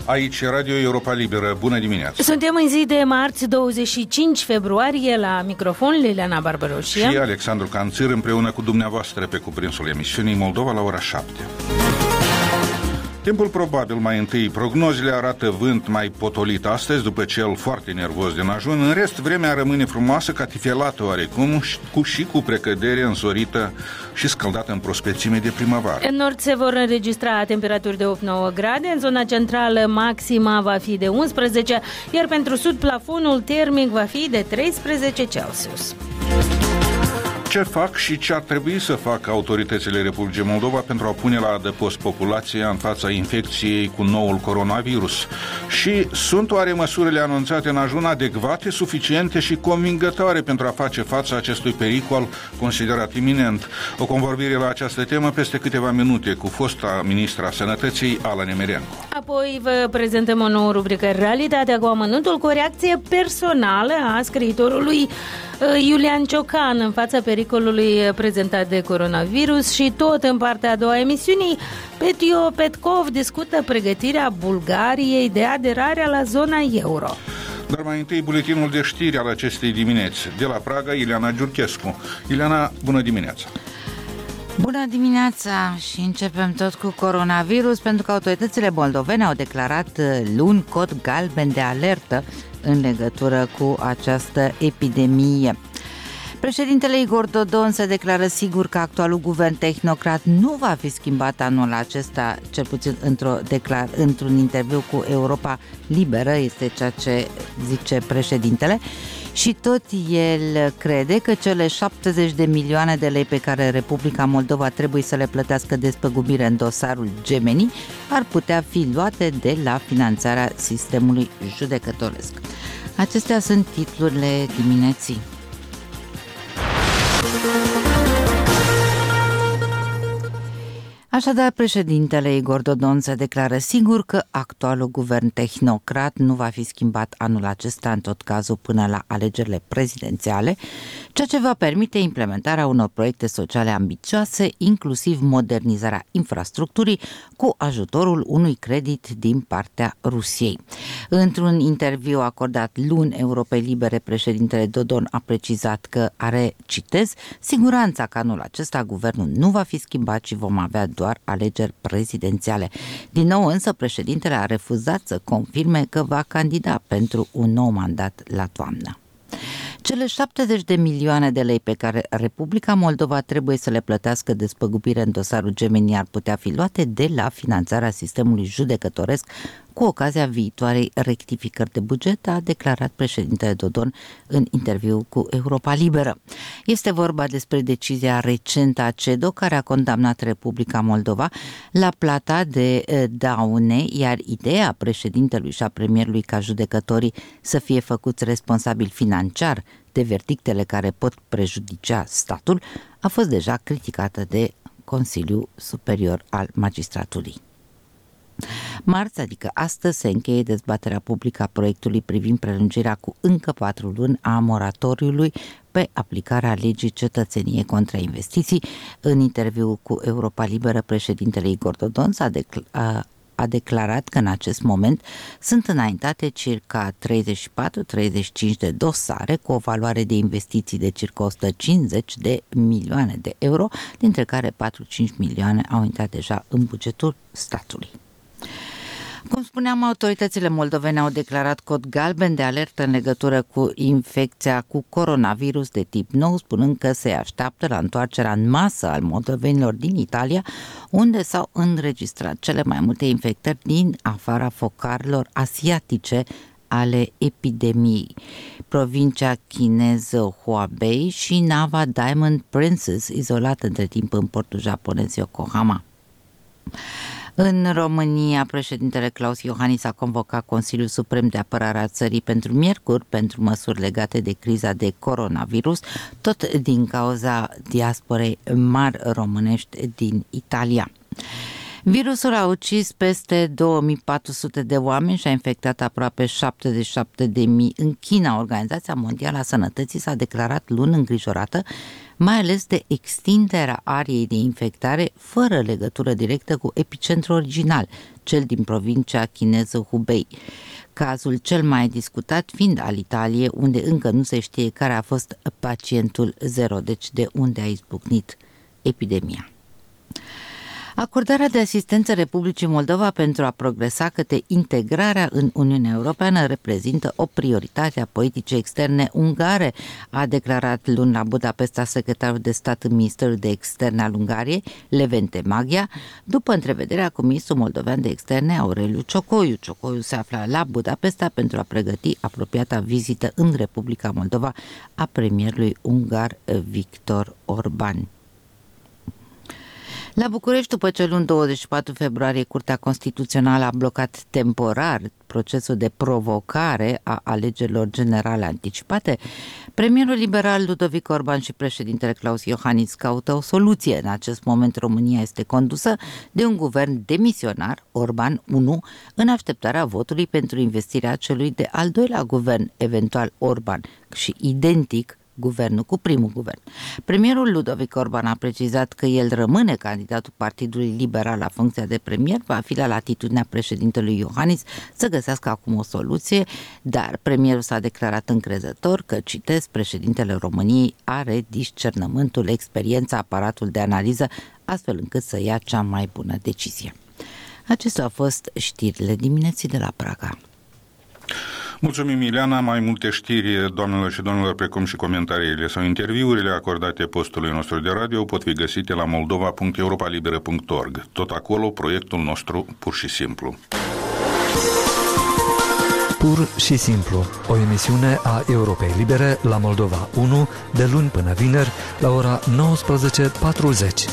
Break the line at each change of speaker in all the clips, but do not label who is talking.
Aici Radio Europa Liberă. Bună dimineața!
Suntem în zi de marți 25 februarie, la microfon Liliana Barbaroșia
și Alexandru Canțir, împreună cu dumneavoastră pe cuprinsul emisiunii Moldova la ora 7. Timpul probabil mai întâi. Prognozele arată vânt mai potolit astăzi, după cel foarte nervos din ajun. În rest, vremea rămâne frumoasă, catifelată oarecum, și cu precădere însorită și scăldată în prospețime de primăvară.
În nord se vor înregistra temperaturi de 8-9 grade, în zona centrală maxima va fi de 11, iar pentru sud plafonul termic va fi de 13 Celsius.
Ce fac și ce ar trebui să facă autoritățile Republicii Moldova pentru a pune la adăpost populația în fața infecției cu noul coronavirus? Și sunt oare măsurile anunțate în ajun adecvate, suficiente și convingătoare pentru a face față acestui pericol considerat iminent? O convorbire la această temă peste câteva minute cu fosta ministra Sănătății, Ala Nemerenko.
Apoi vă prezentăm o nouă rubrică, Realitatea cu amănuntul, cu o reacție personală a scriitorului Iulian Ciocan în fața pericolului prezentat de coronavirus. Și tot în partea a doua a emisiunii, Petio Petkov discută pregătirea Bulgariei de aderarea la zona euro.
Dar mai întâi buletinul de știri al acestei dimineți. De la Praga, Ileana Giurchescu. Ileana, bună dimineața!
Bună dimineața și începem tot cu coronavirus, pentru că autoritățile moldovene au declarat luni cod galben de alertă în legătură cu această epidemie. Președintele Igor Dodon se declară sigur că actualul guvern tehnocrat nu va fi schimbat anul acesta, cel puțin într-un interviu cu Europa Liberă, este ceea ce zice președintele. Și tot el crede că cele 70 de milioane de lei pe care Republica Moldova trebuie să le plătească despăgubire în dosarul Gemeni ar putea fi luate de la finanțarea sistemului judecătoresc. Acestea sunt titlurile dimineții. Așadar, președintele Igor Dodon se declară sigur că actualul guvern tehnocrat nu va fi schimbat anul acesta, în tot cazul până la alegerile prezidențiale, ceea ce va permite implementarea unor proiecte sociale ambițioase, inclusiv modernizarea infrastructurii, cu ajutorul unui credit din partea Rusiei. Într-un interviu acordat luni Europei Libere, președintele Dodon a precizat că are, citez, siguranța că anul acesta guvernul nu va fi schimbat și vom avea doar alegeri prezidențiale. Din nou însă președintele a refuzat să confirme că va candida pentru un nou mandat la toamnă. Cele 70 de milioane de lei pe care Republica Moldova trebuie să le plătească despăgubire în dosarul Gemeni ar putea fi luate de la finanțarea sistemului judecătoresc cu ocazia viitoarei rectificări de buget, a declarat președintele Dodon în interviu cu Europa Liberă. Este vorba despre decizia recentă a CEDO, care a condamnat Republica Moldova la plata de daune, iar ideea președintelui și a premierului ca judecătorii să fie făcuți responsabili financiar de verdictele care pot prejudicia statul a fost deja criticată de Consiliul Superior al Magistraturii. Marți, adică astăzi, se încheie dezbaterea publică a proiectului privind prelungirea cu încă 4 luni a moratoriului pe aplicarea legii cetățenie contra investiții. În interviu cu Europa Liberă, președintele Igor Dodon a declarat că în acest moment sunt înaintate circa 34-35 de dosare cu o valoare de investiții de circa 150 de milioane de euro, dintre care 4-5 milioane au intrat deja în bugetul statului. Cum spuneam, autoritățile moldovene au declarat cod galben de alertă în legătură cu infecția cu coronavirus de tip nou, spunând că se așteaptă la întoarcerea în masă al moldovenilor din Italia, unde s-au înregistrat cele mai multe infectări din afara focarilor asiatice ale epidemiei. Provincia chineză Hubei și nava Diamond Princess, izolată între timp în portul japonez Yokohama. În România, președintele Claus Iohannis a convocat Consiliul Suprem de Apărare a țării pentru miercuri pentru măsuri legate de criza de coronavirus, tot din cauza diasporei mari românești din Italia. Virusul a ucis peste 2400 de oameni și a infectat aproape 77.000 în China. Organizația Mondială a Sănătății s-a declarat luni îngrijorată mai ales de extinderea ariei de infectare fără legătură directă cu epicentrul original, cel din provincia chineză Hubei. Cazul cel mai discutat fiind al Italiei, unde încă nu se știe care a fost pacientul zero, deci de unde a izbucnit epidemia. Acordarea de asistență Republicii Moldova pentru a progresa către integrarea în Uniunea Europeană reprezintă o prioritate a politicii externe ungare, a declarat luni la Budapesta secretarul de stat în Ministerul de Externe al Ungariei, Levente Maghia, după întrevederea cu ministrul moldovean de externe Aureliu Ciocoiu. Ciocoiu se află la Budapesta pentru a pregăti apropiata vizită în Republica Moldova a premierului ungar Viktor Orban. La București, după ce luni 24 februarie Curtea Constituțională a blocat temporar procesul de provocare a alegerilor generale anticipate, premierul liberal Ludovic Orban și președintele Klaus Iohannis caută o soluție. În acest moment România este condusă de un guvern demisionar, Orban 1, în așteptarea votului pentru investirea celui de al doilea guvern, eventual Orban, și identic guvernul cu primul guvern. Premierul Ludovic Orban a precizat că el rămâne candidatul Partidului Liberal la funcția de premier, va fi la latitudinea președintelui Iohannis să găsească acum o soluție, dar premierul s-a declarat încrezător că, citesc, președintele României are discernământul, experiența, aparatul de analiză, astfel încât să ia cea mai bună decizie. Acestea au fost știrile dimineții de la Praga.
Mulțumim, Ileana. Mai multe știri, doamnelor și domnilor, precum și comentariile sau interviurile acordate postului nostru de radio pot fi găsite la moldova.europalibera.org. Tot acolo, proiectul nostru Pur și Simplu.
Pur și Simplu, o emisiune a Europei Libere la Moldova 1, de luni până vineri, la ora 19:40.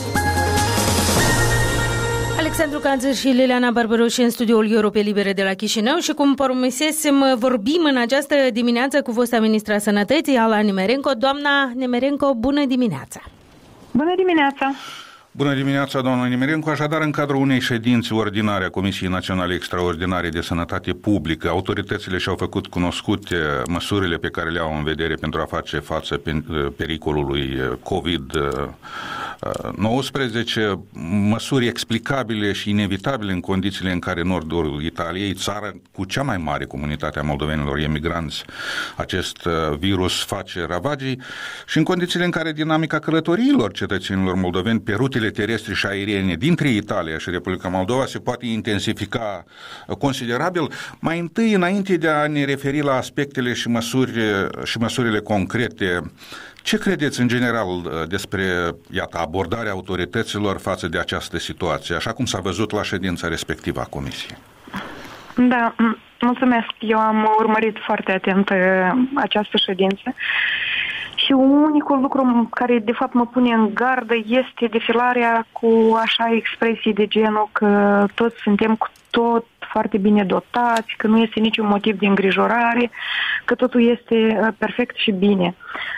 Alexandru Canțăr și Liliana Barbaroși în studioul Europei Libere de la Chișinău și cum promisesem, vorbim în această dimineață cu fosta ministra Sănătății, Ala Nemerenko. Doamna Nemerenko, bună dimineața!
Bună dimineața!
Bună dimineața, doamna Nemerenko. Așadar, în cadrul unei ședințe ordinare a Comisiei Naționale Extraordinare de Sănătate Publică, autoritățile și-au făcut cunoscute măsurile pe care le au în vedere pentru a face față pericolului COVID-19, măsuri explicabile și inevitabile în condițiile în care nordul Italiei, țara cu cea mai mare comunitate a moldovenilor emigranți, acest virus face ravagii și în condițiile în care dinamica călătoriilor cetățenilor moldoveni pe rutele terestre și aeriene dintre Italia și Republica Moldova se poate intensifica considerabil. Mai întâi, înainte de a ne referi la aspectele și măsurile concrete, ce credeți în general despre, abordarea autorităților față de această situație, așa cum s-a văzut la ședința respectivă a Comisiei?
Da, mulțumesc. Eu am urmărit foarte atent această ședință. Și unicul lucru care de fapt mă pune în gardă este defilarea cu așa expresii de genul că toți suntem cu tot foarte bine dotați, că nu este niciun motiv de îngrijorare, că totul este perfect și bine.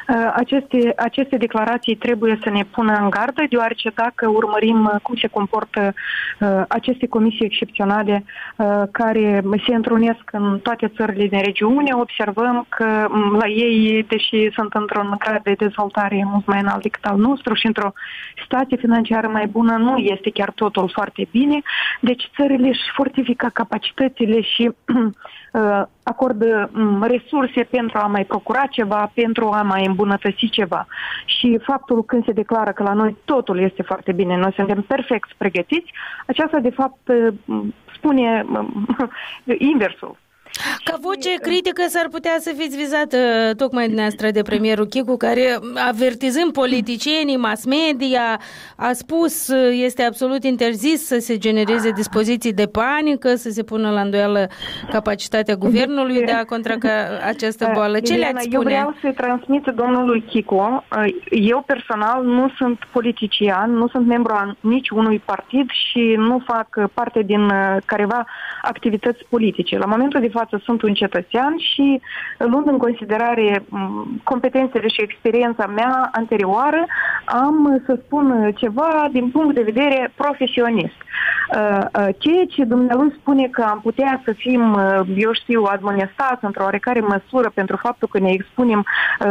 Aceste declarații trebuie să ne pună în gardă, deoarece dacă urmărim cum se comportă aceste comisii excepționale care se întrunesc în toate țările din regiune, observăm că la ei, deși sunt într-un grad de dezvoltare mult mai înalt decât al nostru și într-o situație financiară mai bună, nu este chiar totul foarte bine. Deci țările își fortifică capacitățile și acordă resurse pentru a mai procura ceva, pentru a mai îmbunătăți ceva. Și faptul când se declară că la noi totul este foarte bine, noi suntem perfect pregătiți, aceasta de fapt spune inversul.
Ca voce critică s-ar putea să fiți vizată tocmai dumneavoastră de premierul Chicu, care, avertizând politicienii, mass media, a spus este absolut interzis să se genereze dispoziții de panică, să se pună la îndoială capacitatea guvernului de a contracara această boală. Ce le-ați spune?
Eu vreau să-i transmit domnului Chicu. Eu personal nu sunt politician, nu sunt membru a niciunui partid și nu fac parte din careva activități politice. La momentul de față sunt un cetățean și, luând în considerare competențele și experiența mea anterioară, am să spun ceva din punct de vedere profesionist. Ceea ce dumnealui spune că am putea să fim, eu știu, admonestați într-o oarecare măsură pentru faptul că ne expunem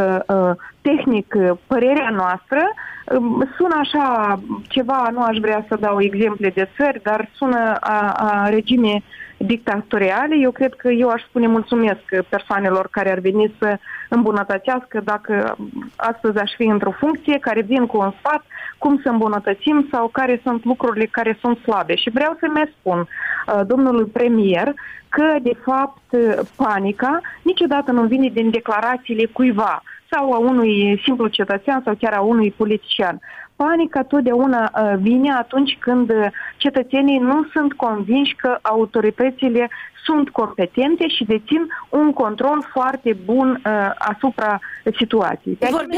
tehnic părerea noastră, sună așa ceva, nu aș vrea să dau exemple de țări, dar sună a regime dictatoriale. Eu cred că eu aș spune mulțumesc persoanelor care ar veni să îmbunătățească, dacă astăzi aș fi într-o funcție, care vin cu un sfat cum să îmbunătățim sau care sunt lucrurile care sunt slabe. Și vreau să mai spun domnului premier că, de fapt, panica niciodată nu vine din declarațiile cuiva sau a unui simplu cetățean sau chiar a unui politician. Panica totdeauna vine atunci când cetățenii nu sunt convinși că autoritățile sunt competente și dețin un control foarte bun asupra situației.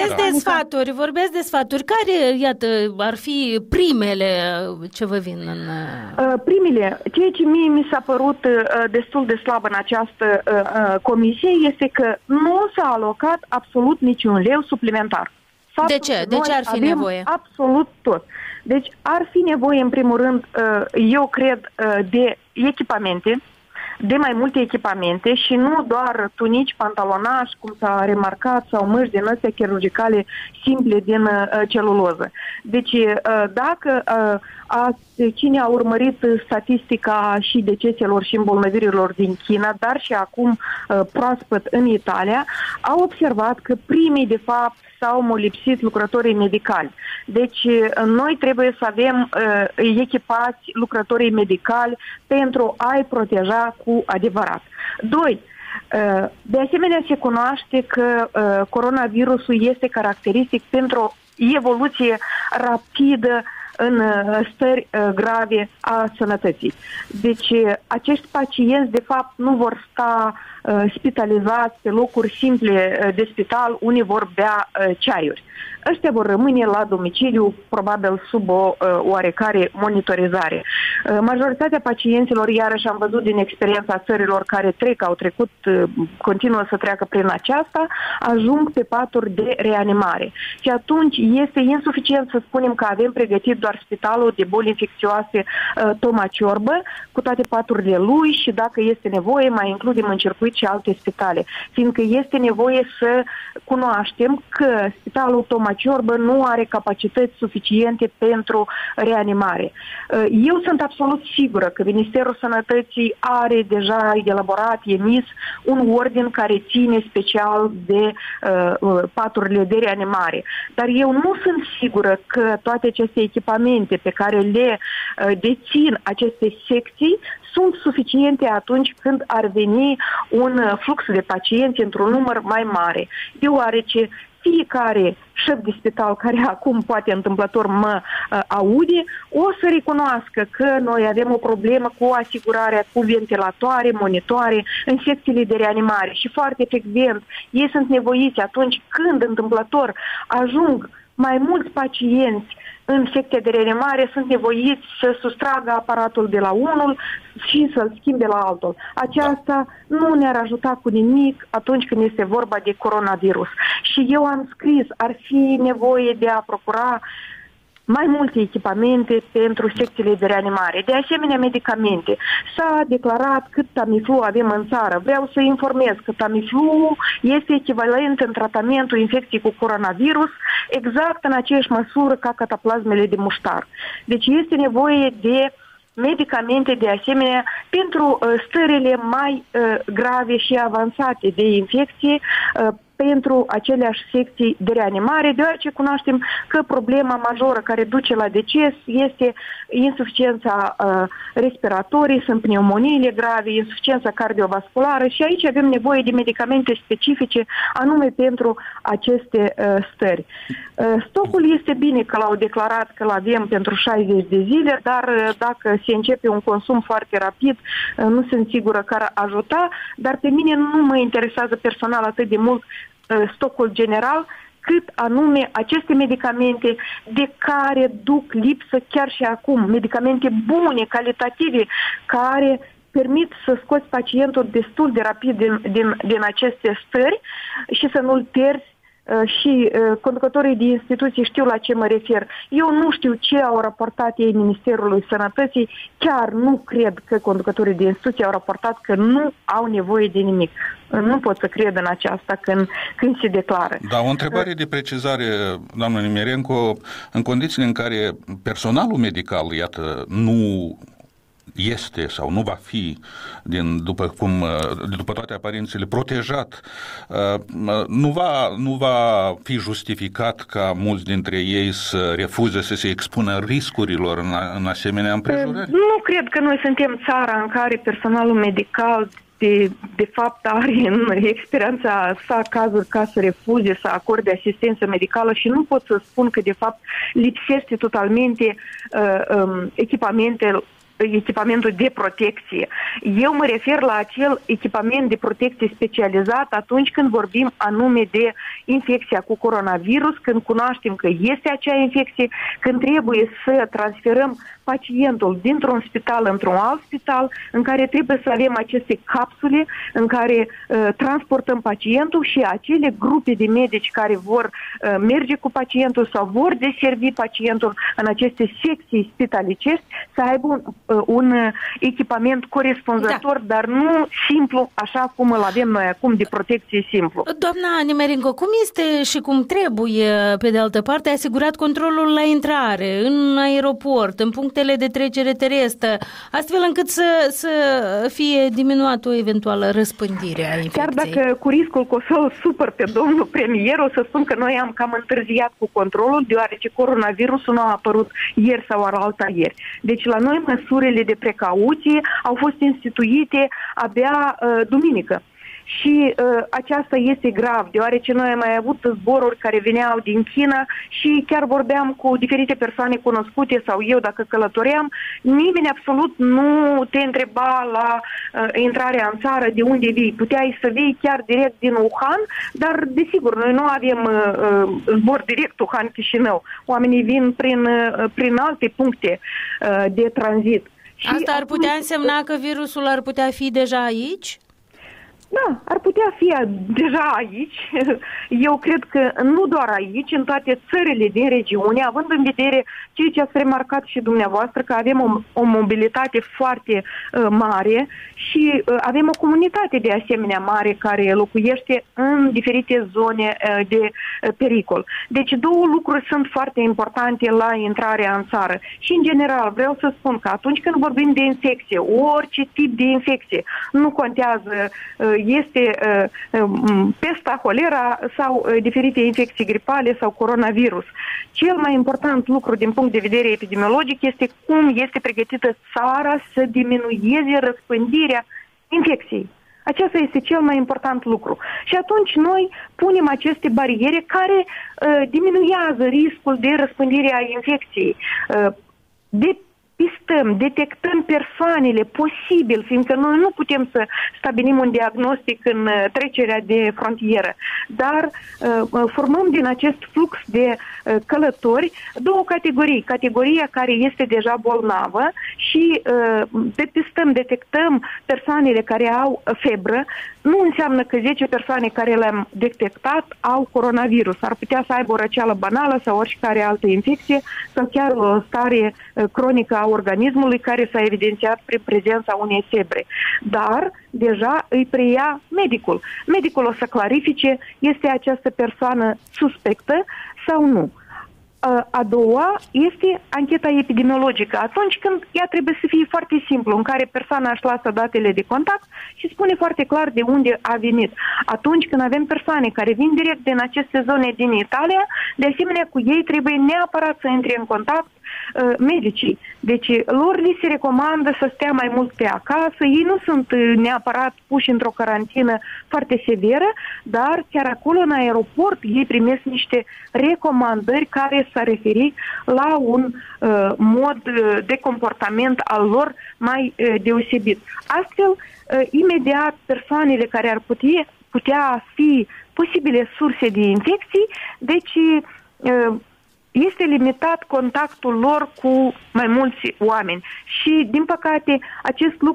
Vorbesc de sfaturi. Care, iată, ar fi primele ce vă vin în...
Primele, ceea ce mie mi s-a părut destul de slab în această comisie este că nu s-a alocat absolut niciun leu suplimentar.
De ce? De ce ar fi nevoie?
Absolut tot. Deci ar fi nevoie, în primul rând, eu cred, de echipamente, de mai multe echipamente și nu doar tunici, pantalonași, cum s-a remarcat, sau măști din astea chirurgicale simple din celuloză. Deci, dacă cine a urmărit statistica și deceselor și îmbolnăvirilor din China, dar și acum proaspăt în Italia, au observat că primii, de fapt, s-au molipsit lucrătorii medicali. Deci, noi trebuie să avem echipați lucrătorii medicali pentru a-i proteja cu adevărat. 2. De asemenea, se cunoaște că coronavirusul este caracteristic pentru o evoluție rapidă în stări grave a sănătății. Deci, acești pacienți, de fapt, nu vor sta spitalizați pe locuri simple de spital, unii vor bea ceaiuri. Ăștia vor rămâne la domiciliu, probabil sub o oarecare monitorizare. Majoritatea pacienților, iarăși am văzut din experiența țărilor care au trecut, continuă să treacă prin aceasta, ajung pe paturi de reanimare. Și atunci este insuficient să spunem că avem pregătit doar spitalul de boli infecțioase Toma Ciorbă, cu toate paturile lui și dacă este nevoie, mai includem în circuit și alte spitale. Fiindcă este nevoie să cunoaștem că spitalul Toma Ciorbă nu are capacități suficiente pentru reanimare. Eu sunt absolut sigură că Ministerul Sănătății are deja elaborat, emis un ordin care ține special de paturile de reanimare. Dar eu nu sunt sigură că toate aceste echipamente pe care le dețin aceste secții sunt suficiente atunci când ar veni un flux de pacienți într-un număr mai mare, deoarece fiecare șef de spital care acum poate întâmplător mă aude, o să recunoască că noi avem o problemă cu asigurarea cu ventilatoare, monitoare în secțiile de reanimare și foarte frecvent ei sunt nevoiți atunci când întâmplător ajung mai mulți pacienți în secția de reanimare, sunt nevoiți să sustragă aparatul de la unul și să-l schimbe la altul. Aceasta nu ne-ar ajuta cu nimic atunci când este vorba de coronavirus. Și eu am scris, ar fi nevoie de a procura mai multe echipamente pentru secțiile de reanimare. De asemenea, medicamente. S-a declarat cât Tamiflu avem în țară. Vreau să informez că Tamiflu este echivalent în tratamentul infecției cu coronavirus exact în aceeași măsură ca cataplasmele de muștar. Deci este nevoie de medicamente de asemenea pentru stările mai grave și avansate de infecție pentru aceleași secții de reanimare, deoarece cunoaștem că problema majoră care duce la deces este insuficiența respiratorii, sunt pneumoniile grave, insuficiența cardiovasculară și aici avem nevoie de medicamente specifice anume pentru aceste stări. Stocul este bine că l-au declarat că l-avem pentru 60 de zile, dar dacă se începe un consum foarte rapid, nu sunt sigură că ar ajuta, dar pe mine nu mă interesează personal atât de mult stocul general, cât anume aceste medicamente de care duc lipsă chiar și acum, medicamente bune, calitative, care permit să scoți pacientul destul de rapid din aceste stări și să nu-l pierzi și conducătorii de instituții știu la ce mă refer. Eu nu știu ce au raportat ei Ministerului Sănătății, chiar nu cred că conducătorii de instituții au raportat că nu au nevoie de nimic. Nu pot să cred în aceasta când se declară.
Da, o întrebare de precizare, doamnă Nimerenko, în condițiile în care personalul medical, iată, nu este sau nu va fi, după toate aparențele, protejat, nu va fi justificat ca mulți dintre ei să refuze să se expună riscurilor în asemenea împrejurări?
Nu cred că noi suntem țara în care personalul medical de fapt are în experiența sa cazuri ca să refuze să acorde asistență medicală și nu pot să spun că de fapt lipsește totalmente echipamentul de protecție. Eu mă refer la acel echipament de protecție specializat atunci când vorbim anume de infecția cu coronavirus, când cunoaștem că este acea infecție, când trebuie să transferăm pacientul dintr-un spital într-un alt spital, în care trebuie să avem aceste capsule în care transportăm pacientul și acele grupe de medici care vor merge cu pacientul sau vor deservi pacientul în aceste secții spitalicești să aibă un echipament corespunzător, dar nu simplu, așa cum îl avem noi acum, de protecție simplu.
Doamna Nimerenko, cum este și cum trebuie, pe de altă parte, asigurat controlul la intrare, în aeroport, în punctele de trecere terestră, astfel încât să fie diminuată o eventuală răspândire a infecției?
Chiar dacă cu riscul că o să-l supăr pe domnul premier, o să spun că noi am cam întârziat cu controlul, deoarece coronavirusul nu a apărut ieri sau alta ieri. Deci la noi măsurile de precauție au fost instituite abia duminică. Și aceasta este grav, deoarece noi am mai avut zboruri care veneau din China și chiar vorbeam cu diferite persoane cunoscute sau eu dacă călătoream, nimeni absolut nu te întreba la intrarea în țară de unde vii. Puteai să vii chiar direct din Wuhan, dar desigur, noi nu avem zbor direct Wuhan-Chișinău. Oamenii vin prin alte puncte de tranzit.
Asta ar putea însemna că virusul ar putea fi deja aici?
Da, ar putea fi deja aici. Eu cred că nu doar aici, în toate țările din regiune, având în vedere ceea ce ați remarcat și dumneavoastră, că avem o mobilitate foarte mare și avem o comunitate de asemenea mare care locuiește în diferite zone de pericol. Deci două lucruri sunt foarte importante la intrarea în țară. Și în general vreau să spun că atunci când vorbim de infecție, orice tip de infecție, nu contează este pesta, holera sau diferite infecții gripale sau coronavirus. Cel mai important lucru din punct de vedere epidemiologic este cum este pregătită țara să diminueze răspândirea infecției. Acesta este cel mai important lucru. Și atunci noi punem aceste bariere care diminuează riscul de răspândire a infecției. Detectăm persoanele posibil, fiindcă noi nu putem să stabilim un diagnostic în trecerea de frontieră, dar formăm din acest flux de călători două categorii. Categoria care este deja bolnavă și detectăm persoanele care au febră. Nu înseamnă că 10 persoane care le-am detectat au coronavirus. Ar putea să aibă o răceală banală sau oricare altă infecție sau chiar o stare cronică a organismului care s-a evidențiat prin prezența unei febre. Dar deja îi preia medicul. Medicul o să clarifice, este această persoană suspectă sau nu. A doua este ancheta epidemiologică, atunci când ea trebuie să fie foarte simplu, în care persoana își lasă datele de contact și spune foarte clar de unde a venit. Atunci când avem persoane care vin direct din aceste zone din Italia, de asemenea cu ei trebuie neapărat să intre în contact medicii. Deci lor li se recomandă să stea mai mult pe acasă, ei nu sunt neapărat puși într-o carantină foarte severă, dar chiar acolo în aeroport ei primesc niște recomandări care s-ar referi la un mod de comportament al lor mai deosebit. Astfel, imediat persoanele care ar putea fi posibile surse de infecții, deci este limitat contactul lor cu mai mulți oameni. Și, din păcate, acest lucru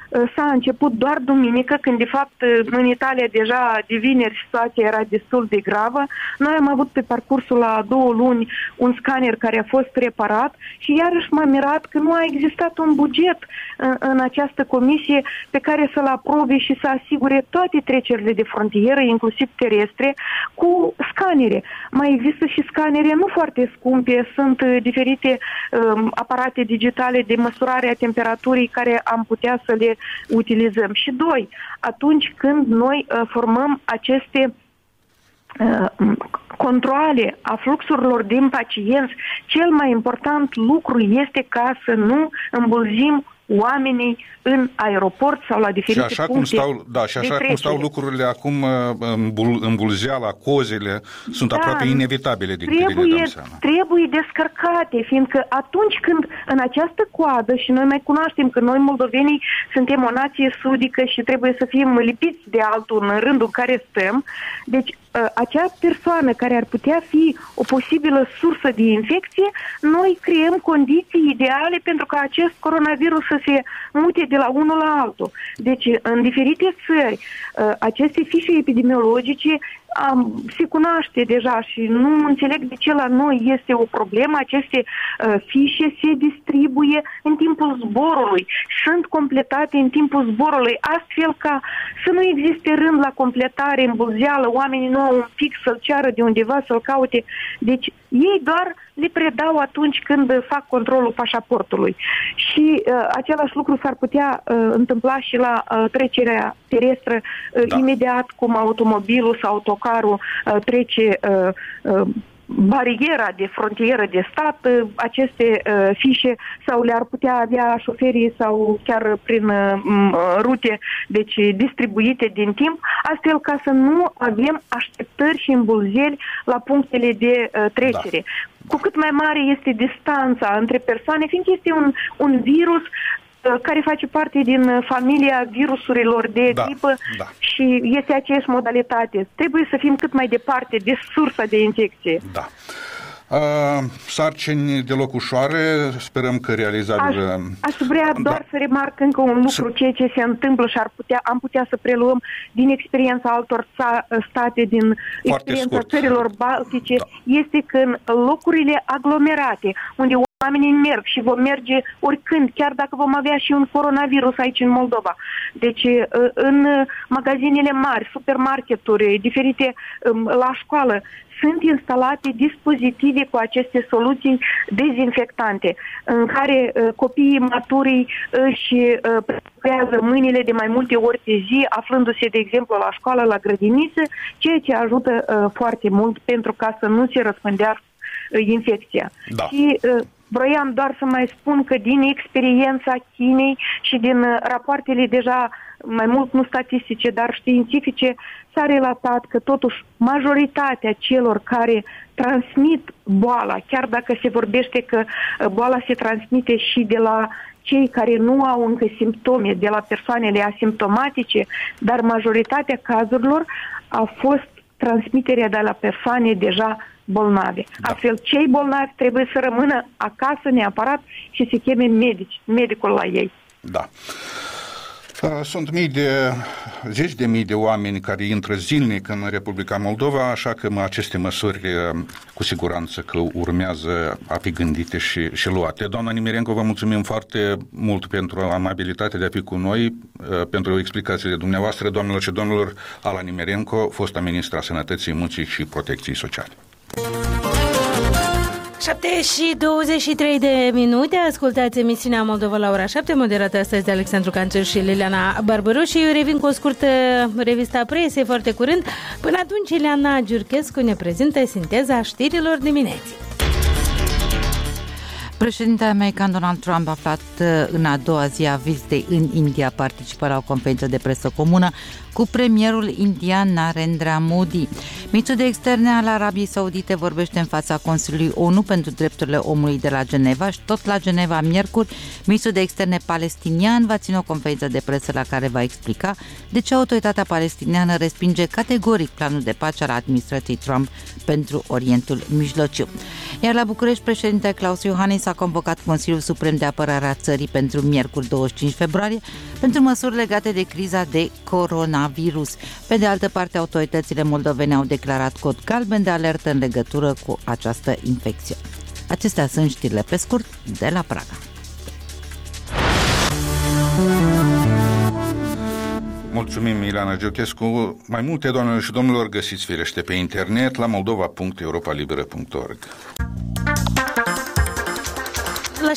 s-a început doar duminică, când de fapt în Italia deja de vineri situația era destul de gravă. Noi am avut pe parcursul la 2 luni un scanner care a fost reparat și iarăși m-am mirat că nu a existat un buget în această comisie pe care să-l aprobe și să asigure toate trecerile de frontieră, inclusiv terestre, cu scanere. Mai există și scanere nu foarte scumpe, sunt diferite aparate digitale de măsurare a temperaturii care am putea să le utilizăm. Și 2, atunci când noi formăm aceste controale a fluxurilor din pacienți, cel mai important lucru este ca să nu îmbulzim oamenii în aeroport sau la diferite
și așa
puncte.
Cum stau lucrurile acum, îmbulzeala, cozele sunt aproape inevitabile din câte ne dăm seama.
Trebuie descărcate, fiindcă atunci când în această coadă, și noi mai cunoaștem că noi moldovenii suntem o nație sudică și trebuie să fim lipiți de altul în rândul în care stăm, deci acea persoană care ar putea fi o posibilă sursă de infecție, noi creăm condiții ideale pentru ca acest coronavirus să se mute de la unul la altul. Deci, în diferite țări, aceste fișe epidemiologice se cunoaște deja și nu înțeleg de ce la noi este o problemă. Aceste fișe se distribuie în timpul zborului, sunt completate în timpul zborului, astfel ca să nu existe rând la completare, îmbulzeală, oamenii nu au un fix să-l ceară de undeva, să-l caute. Deci ei doar le predau atunci când fac controlul pașaportului. Și același lucru s-ar putea întâmpla și la trecerea terestră, imediat cum automobilul sau autocarul trece bariera de frontieră de stat, aceste fișe sau le-ar putea avea șoferii sau chiar prin rute, deci distribuite din timp, astfel ca să nu avem așteptări și îmbulzeli la punctele de trecere. Cu cât mai mare este distanța între persoane, fiindcă este un virus care face parte din familia virusurilor de gripă și este aceeași modalitate. Trebuie să fim cât mai departe de sursa de infecție.
Da. Sarcini deloc ușoare, sperăm că realizabil.
Aș vrea doar să remarc încă un lucru, ceea ce se întâmplă și am putea să preluăm din experiența altor state, din experiența țărilor baltice, este că în locurile aglomerate, unde oamenii merg și vom merge oricând, chiar dacă vom avea și un coronavirus aici în Moldova. Deci în magazinele mari, supermarketuri, diferite, la școală, sunt instalate dispozitive cu aceste soluții dezinfectante, în care copiii maturii își prelucrează mâinile de mai multe ori pe zi, aflându-se, de exemplu, la școală, la grădiniță, ceea ce ajută foarte mult pentru ca să nu se răspândească infecția. Și vroiam doar să mai spun că din experiența Chinei și din rapoartele deja mai mult nu statistice, dar științifice, s-a relatat că totuși majoritatea celor care transmit boala, chiar dacă se vorbește că boala se transmite și de la cei care nu au încă simptome, de la persoanele asimptomatice, dar majoritatea cazurilor a fost transmiterea de la persoane deja bolnave. Astfel, cei bolnavi trebuie să rămână acasă neapărat și să cheme medicul la ei.
Da. Sunt zeci de mii de oameni care intră zilnic în Republica Moldova, așa că aceste măsuri cu siguranță că urmează a fi gândite și luate. Doamna Nimirenko, vă mulțumim foarte mult pentru amabilitatea de a fi cu noi, pentru explicațiile dumneavoastră. Doamnelor și domnilor, Ala Nimirenko, fosta ministra Sănătății, Muncii și Protecției Sociale.
7:23 de minute, ascultați emisiunea Moldova la ora 7, moderată astăzi de Alexandru Cancer și Liliana Barbaru și eu revin cu o scurtă revista presei foarte curând. Până atunci, Ileana Giurchescu ne prezintă sinteza știrilor dimineții.
Președintele american Donald Trump, aflat în a doua zi a vizitei în India, participă la o conferință de presă comună cu premierul indian Narendra Modi. Ministrul de Externe al Arabiei Saudite vorbește în fața Consiliului ONU pentru Drepturile Omului de la Geneva și tot la Geneva, miercuri, ministrul de Externe palestinian va ține o conferință de presă la care va explica de ce autoritatea palestiniană respinge categoric planul de pace al administrației Trump pentru Orientul Mijlociu. Iar la București, președintele Claus Iohannis a convocat Consiliul Suprem de Apărare a țării pentru miercuri 25 februarie pentru măsuri legate de criza de coronavirus. Pe de altă parte, autoritățile moldovene au declarat cod galben de alertă în legătură cu această infecție. Acestea sunt știrile pe scurt de la Praga.
Mulțumim, Milana Giochescu. Mai multe, doamnelor și domnilor, găsiți firește pe internet la moldova.europalibera.org.
La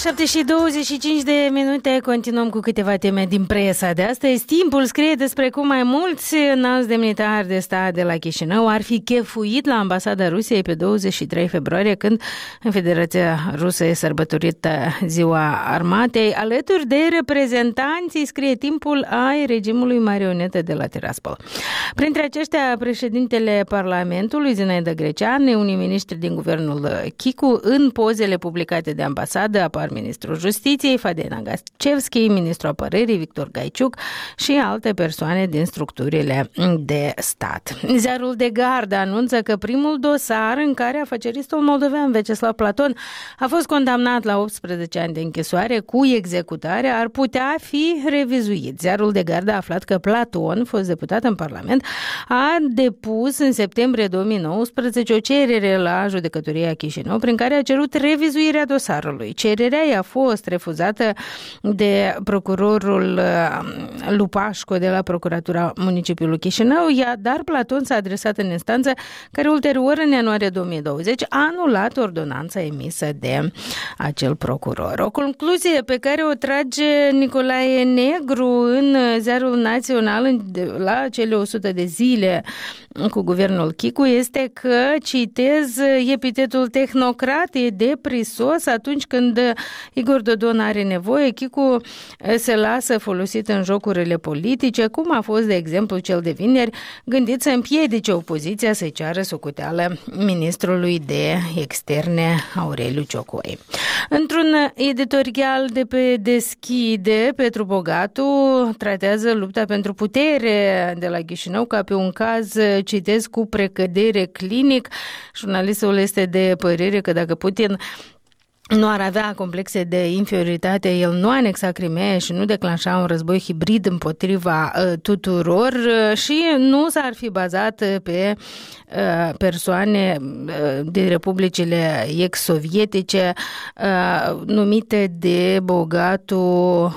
7:25 continuăm cu câteva teme din presa de astăzi. Timpul scrie despre cum mai mulți înalți demnitari de stat de la Chișinău ar fi chefuit la ambasada Rusiei pe 23 februarie, când în Federația Rusă e sărbătorită Ziua Armatei, alături de reprezentanții, scrie Timpul, ai regimului marionetă de la Tiraspol. Printre aceștia, președintele Parlamentului, Zinaida Greceanu, unii miniștri din guvernul Chicu. În pozele publicate de ambasadă apar ministrul Justiției, Fadena Gacevski, ministrul Apărării, Victor Gaiciuc și alte persoane din structurile de stat. Ziarul de Gardă anunță că primul dosar în care afaceristul moldovean Veceslav Platon a fost condamnat la 18 ani de închisoare cu executare ar putea fi revizuit. Ziarul de Gardă a aflat că Platon, fost deputat în Parlament, a depus în septembrie 2019 o cerere la Judecătoria Chișinău prin care a cerut revizuirea dosarului. Cererea i-a fost refuzată de procurorul Lupașco de la Procuratura Municipiului Chișinău, dar Platon s-a adresat în instanță, care ulterior, în ianuarie 2020, a anulat ordonanța emisă de acel procuror. O concluzie pe care o trage Nicolae Negru în Ziarul Național la cele 100 de zile cu guvernul Chicu este că, citez, epitetul tehnocrat e deprisos atunci când Igor Dodon are nevoie, Chicu se lasă folosit în jocurile politice, cum a fost, de exemplu, cel de vineri, gândit să împiedice opoziția să-i ceară socoteală ministrului de externe Aureliu Ciocoi. Într-un editorial de pe Deschide, Petru Bogatu tratează lupta pentru putere de la Chișinău ca pe un caz, citez, cu precădere clinic. Jurnalistul este de părere că dacă Putin nu ar avea complexe de inferioritate, el nu anexa Crimeea și nu declanșa un război hibrid împotriva tuturor și nu s-ar fi bazat pe persoane din republicile ex-sovietice numite de Bogatu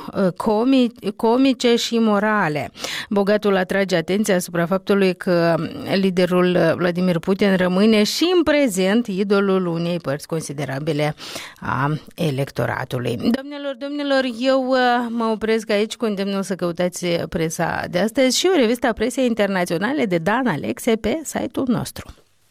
comice și morale. Bogatul atrage atenția asupra faptului că liderul Vladimir Putin rămâne și în prezent idolul unei părți considerabile a electoratului. Domnilor, eu mă opresc aici cu îndemnul să căutați presa de astăzi și o revistă a presei internaționale de Dan Alexe pe site-ul nostru.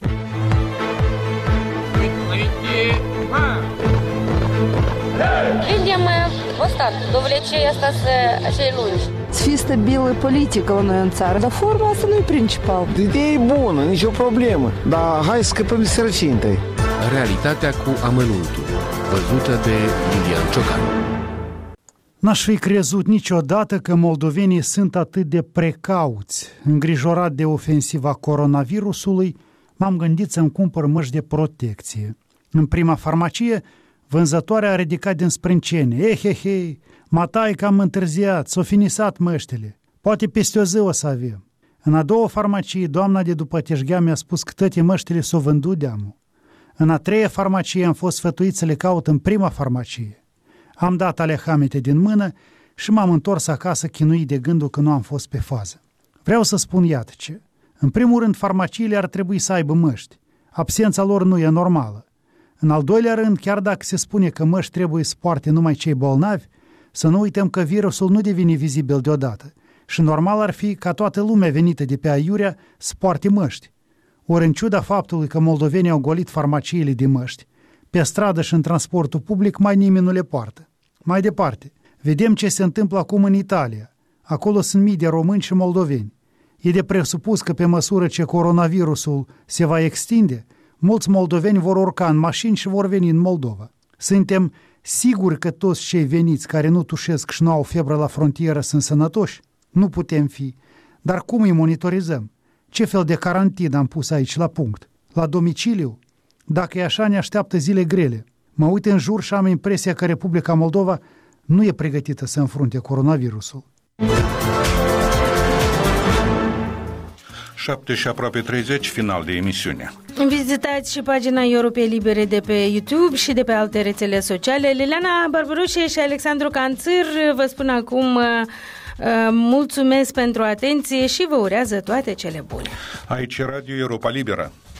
Видим остаток, довлече остаться cei lungi.
Să fie stabilă politică la noi în țară, dar forma asta nu e principal.
Ideea e bună, nicio problemă, dar hai să scăpăm de sărăcie întâi.
Realitatea cu amănuntul, văzută de Iulian Ciocan.
N-aș fi crezut niciodată că moldovenii sunt atât de precauți. Îngrijorat de ofensiva coronavirusului, m-am gândit să-mi cumpăr măști de protecție. În prima farmacie, vânzătoarea a ridicat din sprâncene. Matai că am întârziat, s-o finisat măștile. Poate peste o zi o să avem. În a doua farmacie, doamna de după teșghea mi-a spus că toate măștile s-o vândut de-amu. În a treia farmacie am fost sfătuit să le caut în prima farmacie. Am dat alehamete din mână și m-am întors acasă chinuit de gândul că nu am fost pe fază. Vreau să spun iată ce. În primul rând, farmaciile ar trebui să aibă măști. Absența lor nu e normală. În al doilea rând, chiar dacă se spune că măști trebuie să poarte numai cei bolnavi, să nu uităm că virusul nu devine vizibil deodată și normal ar fi ca toată lumea venită de pe aiurea să poarte măști. Ori în ciuda faptului că moldovenii au golit farmaciile de măști, pe stradă și în transportul public mai nimeni nu le poartă. Mai departe, vedem ce se întâmplă acum în Italia. Acolo sunt mii de români și moldoveni. E de presupus că pe măsură ce coronavirusul se va extinde, mulți moldoveni vor urca în mașini și vor veni în Moldova. Suntem siguri că toți cei veniți care nu tușesc și nu au febră la frontieră sunt sănătoși? Nu putem fi. Dar cum îi monitorizăm? Ce fel de carantină am pus aici la punct? La domiciliu? Dacă e așa, ne așteaptă zile grele. Mă uit în jur și am impresia că Republica Moldova nu e pregătită să înfrunte coronavirusul.
7 și aproape 30, final de emisiune.
Vizitați și pagina Europei Libere de pe YouTube și de pe alte rețele sociale. Liliana Barbaroșie și Alexandru Canțâr vă spun acum mulțumesc pentru atenție și vă urează toate cele bune.
Aici Radio Europa Liberă.